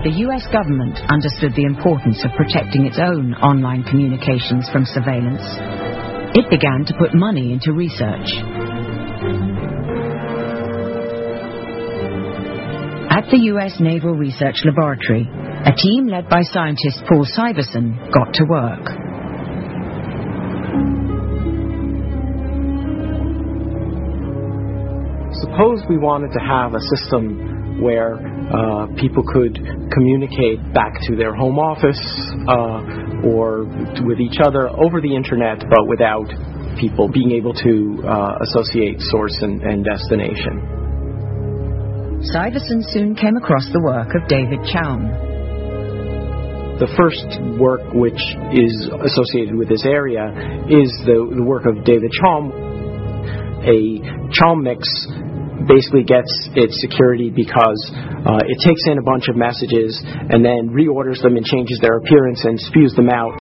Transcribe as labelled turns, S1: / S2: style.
S1: the US government understood the importance of protecting its own online communications from surveillance, it began to put money into research. At the US Naval Research Laboratory, a team led by scientist Paul Syverson got to work.
S2: Suppose we wanted to have a system where people could communicate back to their home office or with each other over the internet, but without people being able to associate source and destination.
S1: Syverson soon came across the work of David Chaum.
S2: The first work which is associated with this area is the work of David Chaum. A Chaum mix basically gets its security because it takes in a bunch of messages and then reorders them and changes their appearance and spews them out.